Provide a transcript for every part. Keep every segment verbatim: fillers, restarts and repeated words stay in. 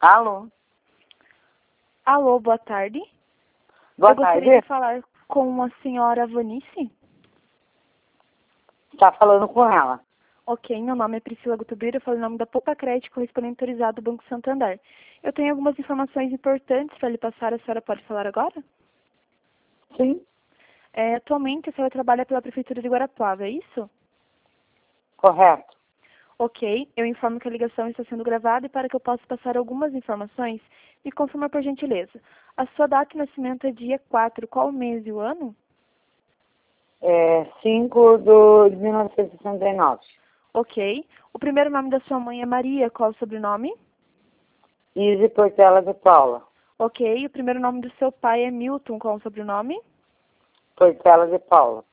Alô? Alô, boa tarde. Boa Eu gostaria tarde. de falar com a senhora Vanice. Está falando com ela. Ok, meu nome é Priscila Gutubeira, eu falo em nome da Poupa Crédito, correspondente autorizado do Banco Santander. Eu tenho algumas informações importantes para lhe passar, a senhora pode falar agora? Sim, É, atualmente a senhora trabalha pela Prefeitura de Guarapuava, é isso? correto. Ok, eu informo que a ligação está sendo gravada e para que eu possa passar algumas informações, me confirma por gentileza. A sua data de nascimento é dia quatro, qual o mês e o ano? É cinco de mil novecentos e sessenta e nove. Ok. O primeiro nome da sua mãe é Maria, qual o sobrenome? Izzy Portela de Paula. Ok. O primeiro nome do seu pai é Milton, qual o sobrenome? Portela de Paula.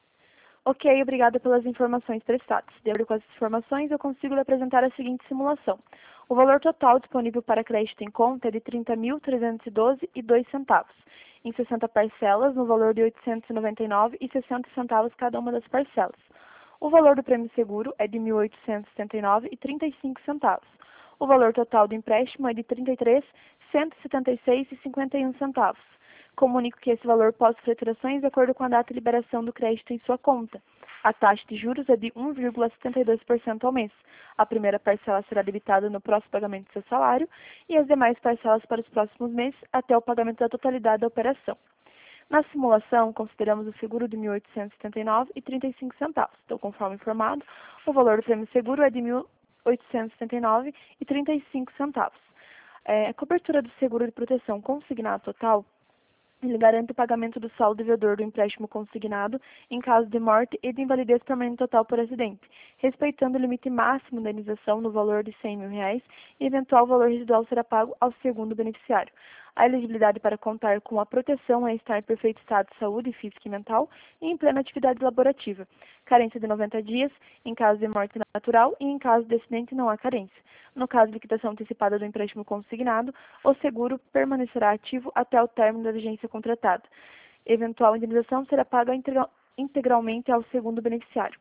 Ok, obrigada pelas informações prestadas. De acordo com as informações, eu consigo lhe apresentar a seguinte simulação. O valor total disponível para crédito em conta é de trinta mil trezentos e doze reais e dois centavos, em sessenta parcelas, no valor de oitocentos e noventa e nove reais e sessenta centavos cada uma das parcelas. O valor do prêmio seguro é de mil oitocentos e setenta e nove reais e trinta e cinco centavos. O valor total do empréstimo é de trinta e três mil cento e setenta e seis reais e cinquenta e um centavos. Comunico que esse valor possui alterações de acordo com a data de liberação do crédito em sua conta. A taxa de juros é de um vírgula setenta e dois por cento ao mês. A primeira parcela será debitada no próximo pagamento do seu salário e as demais parcelas para os próximos meses até o pagamento da totalidade da operação. Na simulação, consideramos o seguro de mil oitocentos e setenta e nove reais e trinta e cinco centavos. Então, conforme informado, o valor do prêmio seguro é de mil oitocentos e setenta e nove reais e trinta e cinco centavos. É, a cobertura do seguro de proteção consignado total, ele garante o pagamento do saldo devedor do empréstimo consignado em caso de morte e de invalidez permanente total por acidente, respeitando o limite máximo da indenização no valor de cem mil reais e eventual valor residual será pago ao segundo beneficiário. A elegibilidade para contar com a proteção é estar em perfeito estado de saúde física e mental e em plena atividade laborativa. Carência de noventa dias, em caso de morte natural e em caso de acidente não há carência. No caso de liquidação antecipada do empréstimo consignado, o seguro permanecerá ativo até o término da vigência contratada. Eventual indenização será paga integral, integralmente ao segundo beneficiário.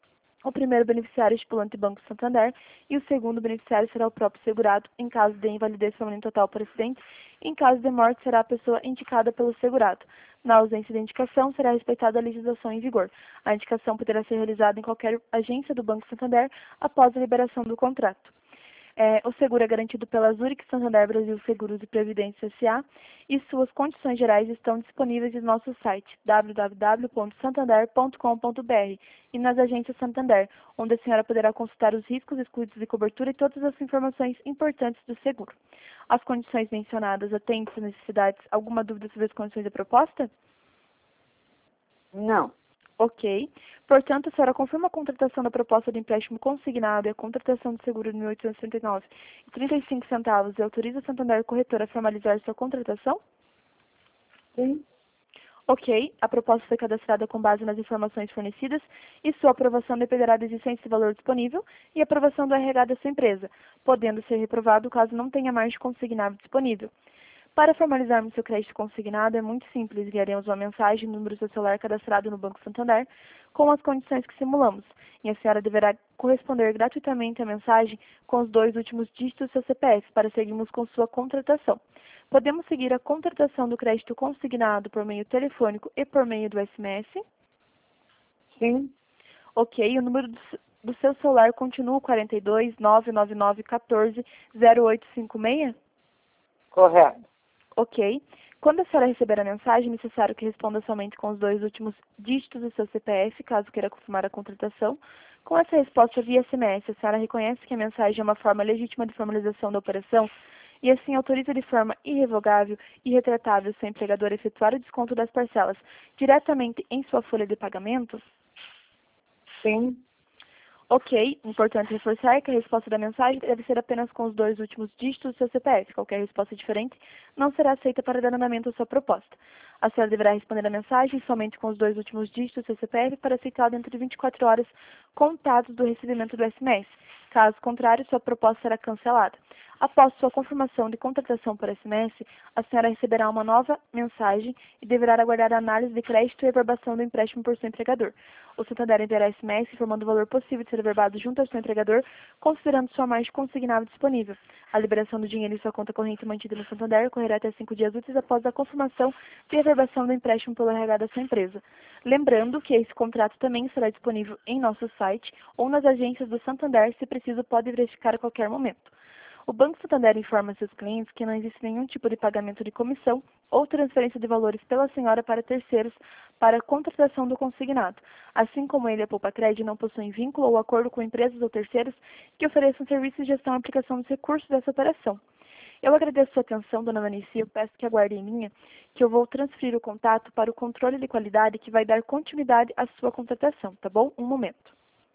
O primeiro beneficiário é estipulante Banco Santander e o segundo beneficiário será o próprio segurado em caso de invalidez permanente total por acidente. Em caso de morte, será a pessoa indicada pelo segurado. Na ausência de indicação, será respeitada a legislação em vigor. A indicação poderá ser realizada em qualquer agência do Banco Santander após a liberação do contrato. É, o seguro é garantido pela Zurich Santander Brasil Seguros e Previdência S A e suas condições gerais estão disponíveis no nosso site w w w ponto santander ponto com ponto b r e nas agências Santander, onde a senhora poderá consultar os riscos, excluídos de cobertura e todas as informações importantes do seguro. As condições mencionadas atendem às necessidades. Alguma dúvida sobre as condições da proposta? Não. Ok. Portanto, a senhora confirma a contratação da proposta de empréstimo consignado e a contratação de seguro de mil oitocentos e setenta e nove reais e trinta e cinco centavos e autoriza a Santander Corretora a formalizar sua contratação? Sim. Ok. A proposta foi cadastrada com base nas informações fornecidas e sua aprovação dependerá da existência de valor disponível e aprovação do R H da sua empresa, podendo ser reprovado caso não tenha margem consignado disponível. Para formalizarmos seu crédito consignado, é muito simples. Enviaremos uma mensagem no número do seu celular cadastrado no Banco Santander com as condições que simulamos. E a senhora deverá corresponder gratuitamente à mensagem com os dois últimos dígitos do seu C P F para seguirmos com sua contratação. Podemos seguir a contratação do crédito consignado por meio telefônico e por meio do S M S? Sim. Ok. O número do, do seu celular continua o quarenta e dois, nove nove nove, quatorze, zero oito cinco seis? Correto. Ok. Quando a senhora receber a mensagem, é necessário que responda somente com os dois últimos dígitos do seu C P F, caso queira confirmar a contratação. Com essa resposta via S M S, a senhora reconhece que a mensagem é uma forma legítima de formalização da operação e assim autoriza de forma irrevogável e retratável seu empregador a efetuar o desconto das parcelas diretamente em sua folha de pagamento? Sim. Ok, importante reforçar que a resposta da mensagem deve ser apenas com os dois últimos dígitos do seu C P F. Qualquer resposta diferente não será aceita para dar andamento à sua proposta. A senhora deverá responder a mensagem somente com os dois últimos dígitos do seu C P F para aceitá-la dentro de vinte e quatro horas contados do recebimento do S M S. Caso contrário, sua proposta será cancelada. Após sua confirmação de contratação por S M S, a senhora receberá uma nova mensagem e deverá aguardar a análise de crédito e reverbação do empréstimo por seu empregador. O Santander enviará S M S informando o valor possível de ser reverbado junto ao seu empregador, considerando sua margem consignável disponível. A liberação do dinheiro em sua conta corrente mantida no Santander ocorrerá até cinco dias úteis após a confirmação de reverbação do empréstimo pelo R H da sua empresa. Lembrando que esse contrato também será disponível em nosso site ou nas agências do Santander, se preciso pode verificar a qualquer momento. O Banco Santander informa seus clientes que não existe nenhum tipo de pagamento de comissão ou transferência de valores pela senhora para terceiros para a contratação do consignado, assim como ele e a Poupacred não possuem vínculo ou acordo com empresas ou terceiros que ofereçam serviços de gestão e aplicação dos recursos dessa operação. Eu agradeço sua atenção, dona Vanice, e eu peço que aguarde em linha, que eu vou transferir o contato para o controle de qualidade que vai dar continuidade à sua contratação, tá bom? Um momento.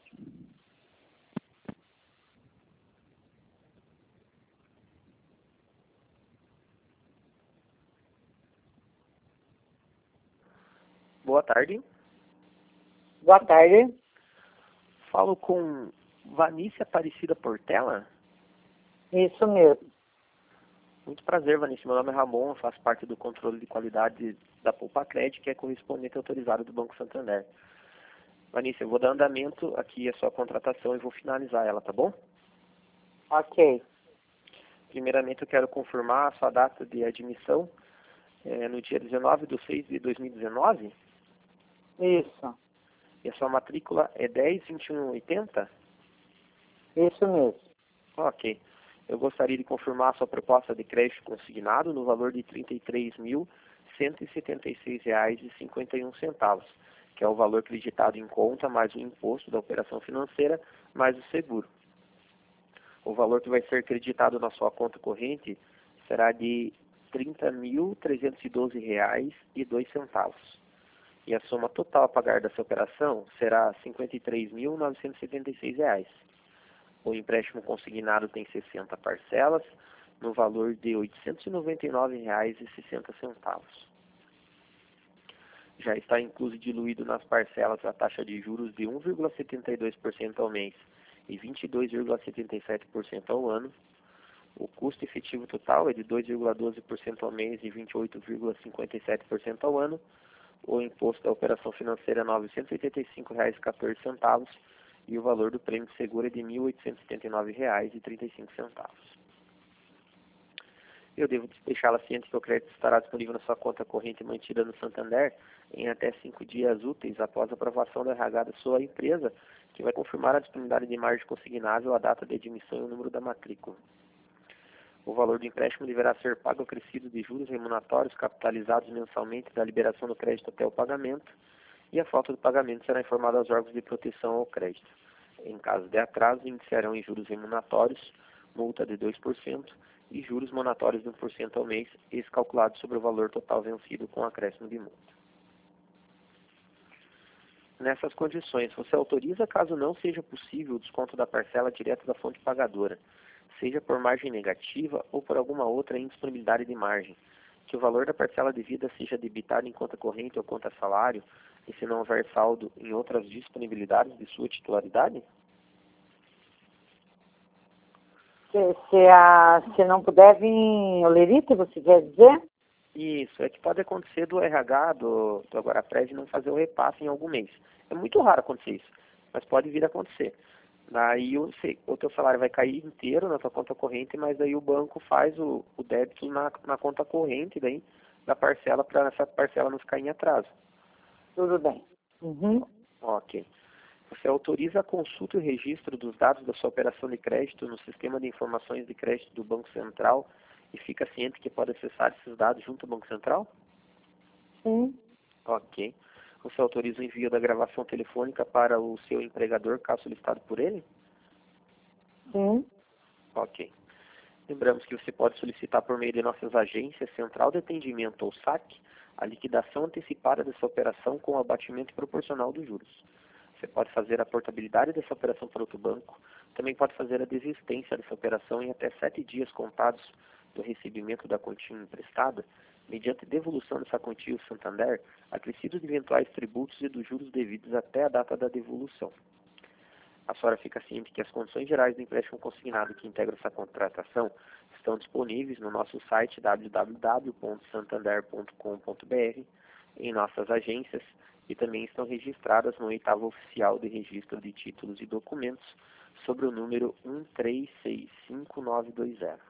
Boa tarde. Boa tarde. Falo com Vanice Aparecida Portela. Isso mesmo. Muito prazer, Vanice. Meu nome é Ramon, eu faço parte do controle de qualidade da Poupacred, que é correspondente autorizado do Banco Santander. Vanice, eu vou dar andamento aqui à sua contratação e vou finalizar ela, tá bom? Ok. Primeiramente, eu quero confirmar a sua data de admissão é, no dia dezenove de seis de dois mil e dezenove. Isso. E a sua matrícula é dez vinte e um oitenta? Isso mesmo. Ok. Eu gostaria de confirmar a sua proposta de crédito consignado no valor de trinta e três mil cento e setenta e seis reais e cinquenta e um centavos, que é o valor acreditado em conta mais o imposto da operação financeira mais o seguro. O valor que vai ser acreditado na sua conta corrente será de trinta mil trezentos e doze reais e dois centavos. E a soma total a pagar dessa operação será cinquenta e três mil novecentos e setenta e seis reais. O empréstimo consignado tem sessenta parcelas, no valor de oitocentos e noventa e nove reais e sessenta centavos. Já está incluso e diluído nas parcelas a taxa de juros de um vírgula setenta e dois por cento ao mês e vinte e dois vírgula setenta e sete por cento ao ano. O custo efetivo total é de dois vírgula doze por cento ao mês e vinte e oito vírgula cinquenta e sete por cento ao ano. O imposto da operação financeira é novecentos e oitenta e cinco reais e quatorze centavos e o valor do prêmio de seguro é de mil oitocentos e setenta e nove reais e trinta e cinco centavos. Eu devo deixá-la ciente que o crédito estará disponível na sua conta corrente mantida no Santander em até cinco dias úteis após a aprovação do R H da sua empresa, que vai confirmar a disponibilidade de margem consignável, a data de admissão e o número da matrícula. O valor do empréstimo deverá ser pago acrescido de juros remuneratórios capitalizados mensalmente da liberação do crédito até o pagamento, e a falta do pagamento será informada aos órgãos de proteção ao crédito. Em caso de atraso, iniciarão em juros remuneratórios, multa de dois por cento e juros monatórios de um por cento ao mês, esse calculado sobre o valor total vencido com acréscimo de multa. Nessas condições, você autoriza, caso não seja possível, o desconto da parcela direto da fonte pagadora, seja por margem negativa ou por alguma outra indisponibilidade de margem, que o valor da parcela devida seja debitado em conta corrente ou conta salário, e se não houver saldo em outras disponibilidades de sua titularidade? Se, se, a, se não puder vir em Olerite, você quer dizer? Isso, é que pode acontecer do R H, do, do Aguarapred, não fazer o repasse em algum mês. É muito raro acontecer isso, mas pode vir a acontecer. Daí o, o teu salário vai cair inteiro na tua conta corrente, mas daí o banco faz o, o débito na, na conta corrente daí, da parcela, para essa parcela não ficar em atraso. Tudo bem. Uhum. Ok. Você autoriza a consulta e o registro dos dados da sua operação de crédito no sistema de informações de crédito do Banco Central e fica ciente que pode acessar esses dados junto ao Banco Central? Sim. Ok. Você autoriza o envio da gravação telefônica para o seu empregador, caso solicitado por ele? Sim. Ok. Lembramos que você pode solicitar por meio de nossas agências, Central de Atendimento ou S A C, a liquidação antecipada dessa operação com o abatimento proporcional dos juros. Você pode fazer a portabilidade dessa operação para outro banco, também pode fazer a desistência dessa operação em até sete dias contados do recebimento da quantia emprestada, mediante devolução dessa quantia ao Santander, acrescidos de eventuais tributos e dos juros devidos até a data da devolução. A senhora fica ciente que as condições gerais do empréstimo consignado que integram essa contratação estão disponíveis no nosso site w w w ponto santander ponto com ponto b r, em nossas agências, e também estão registradas no oitavo oficial de registro de títulos e documentos sobre o número um três seis cinco nove dois zero.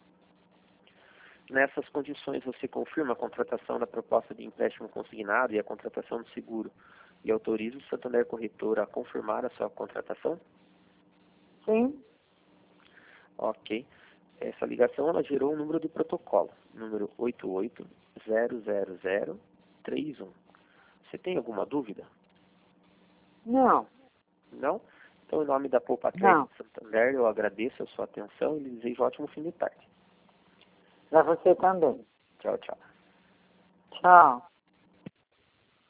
Nessas condições, você confirma a contratação da proposta de empréstimo consignado e a contratação do seguro e autoriza o Santander Corretora a confirmar a sua contratação? Sim. Ok. Essa ligação ela gerou um número de protocolo, número oito oito zero zero zero três um. Você tem alguma dúvida? Não. Não? Então, em nome da Poupa Não. Crédito Santander, eu agradeço a sua atenção e lhe desejo um ótimo fim de tarde. Para você também. Tchau, tchau. Tchau.